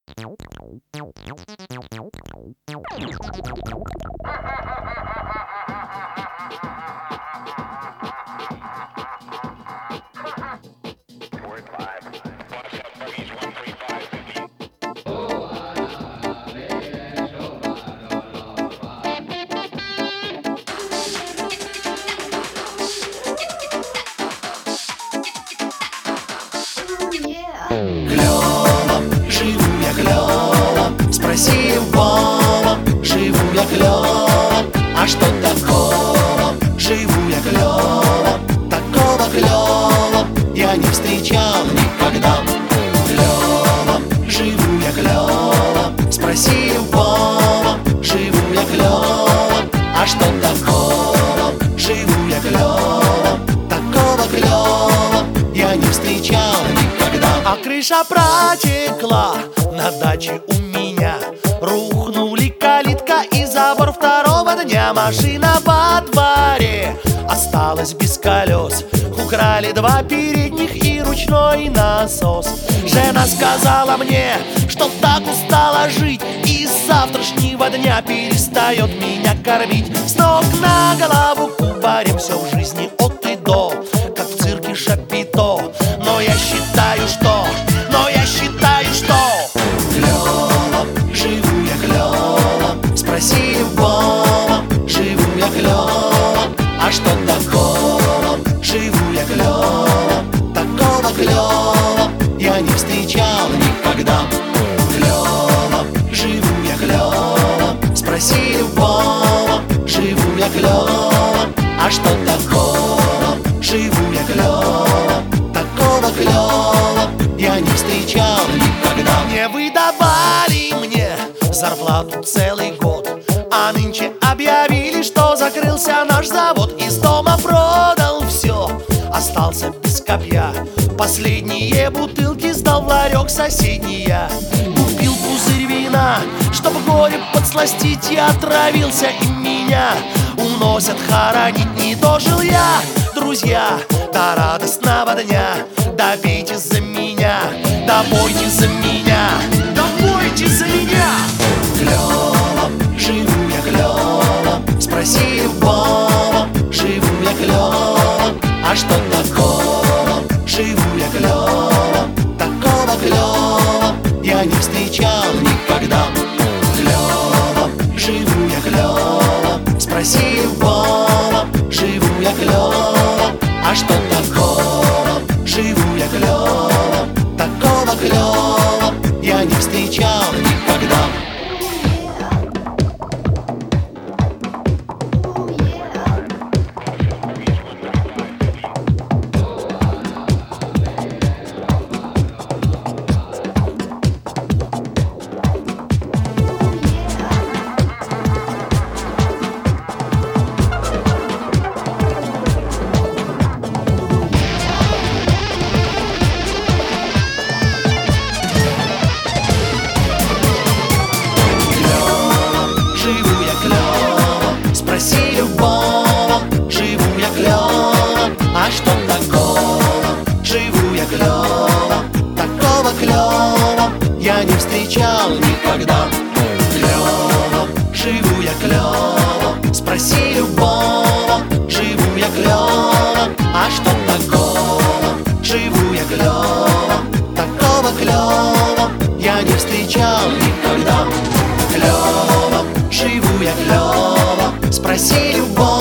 Клёво, живу я клёво, спроси любого, живу я клёво, а что такого? Живу я клёво, такого клёво я не встречал никогда. Клёво, живу я клёво, спроси любого, живу я клёво, а что такого? Живу я клёво, такого клёва я не встречал никогда. А крыша протекла на даче у меня, рухнули калитка и забор второго дня. Машина во дворе осталась без колес, украли два передних и ручной насос. Жена сказала мне, что так устала жить, и с завтрашнего дня перестает меня кормить. С ног на голову кубарем все в жизни от и до, как в цирке Шапито. Но я считаю, что клёво, живу я клёво, спроси любого, живу я клёво, а что такого? Живу я клёво, такого клёва я не встречал никогда. Клёво, живу я клёво, спроси любого, живу я клёво, а что такого? Живу я клёво, такого клёва я не встречал никогда. Не выдавали мне зарплату целый год, а нынче объявили, что закрылся наш завод. Из дома продал все, остался без копья, последние бутылки сдал в ларек соседний я. Купил пузырь вина, чтоб горе подсластить, я отравился, и меня уносят хоронить. Не дожил я, друзья, до радостного дня. Да пейте за меня, да пойте за меня, да пойте за меня. Клёво, живу я клёво, спроси любого, живу я клёво, а что такого? Живу я клёво, такого клёва я не встречал никогда. Клёво, живу я клёво, спроси любого, живу я клёво, а что такого? Живу я клёво, такого клёва я не встречал никогда. Живу я клёво, спроси любого, живу я клёво, а что такого? Живу я клёво, такого клёва я не встречал никогда. Клёво, живу я клёво, спроси любого, живу я клёво, а что такого? Живу я клёво, такого клёва я не встречал никогда. Клёво, живу я клёво, спроси любого.